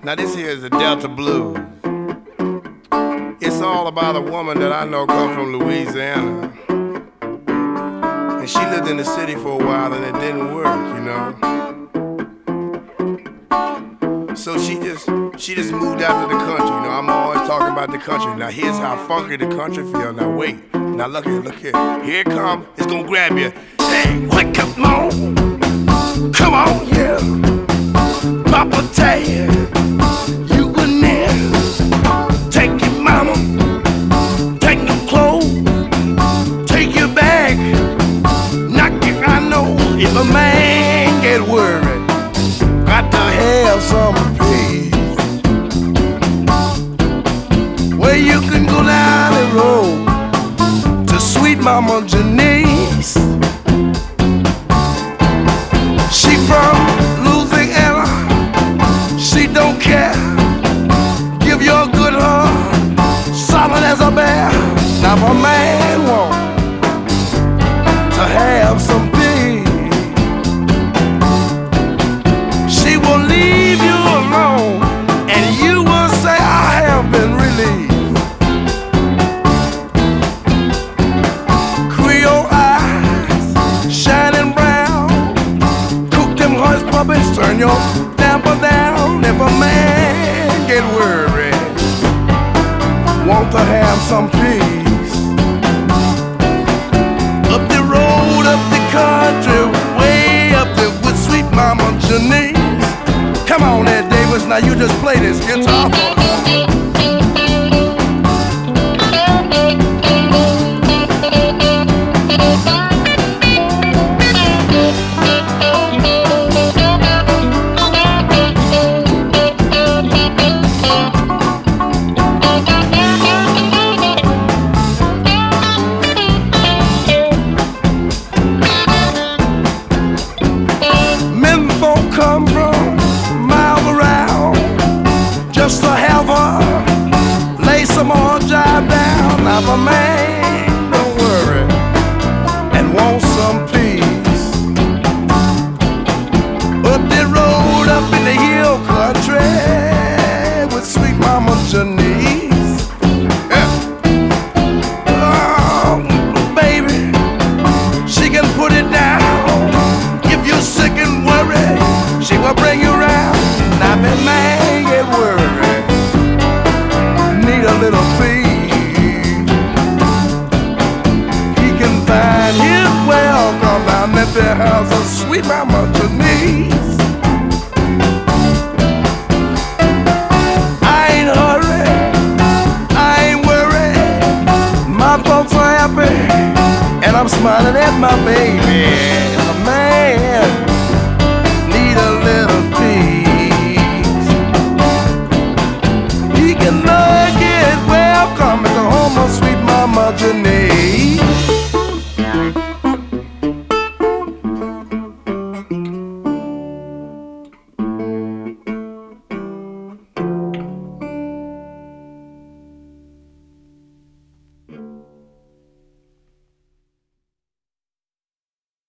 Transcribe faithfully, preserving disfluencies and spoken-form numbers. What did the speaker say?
Now this here is the Delta Blues. It's all about a woman that I know come from Louisiana. And she lived in the city for a while and it didn't work, you know. So she just she just moved out to the country. You know, I'm always talking about the country. Now here's how funky the country feel. Now wait. Now look here, look here. Here it comes. It's gonna grab you. Hey, wake up, on. Come on, yeah. Papa Tad, you in there. Take your mama, take your clothes, take your bag. Knock it, I know. If a man get worried, got to have some peace. Where you can go down the road to sweet mama Janice. She from Louisiana, she don't care. Give you a good hug, solid as a bear. Now if a man want to have some peace, she will leave you alone, and you will say, I have been released. Creole eyes, shining brown, cook them hush puppies, turn your damper down. If a man get worried, want to have some peace, up the road, up the country, way up there with sweet mama Janice. Come on there, Davis, now you just play this guitar for us. Come from miles around just to have her lay some more jive down. Now if a man don't worry and want some peace, up the road, up in the hill country with sweet mama Janice. Yeah. Oh, baby, she can put it down. If you're sick and worried, she will bring you round. Now if a man get worried, need a little peace, he can find his welcome down at the house of sweet mama Janice. I ain't hurried, I ain't worried. My folks are happy, and I'm smiling at my baby. A man need a little peace. He can not get welcome at the home of sweet mama Janice.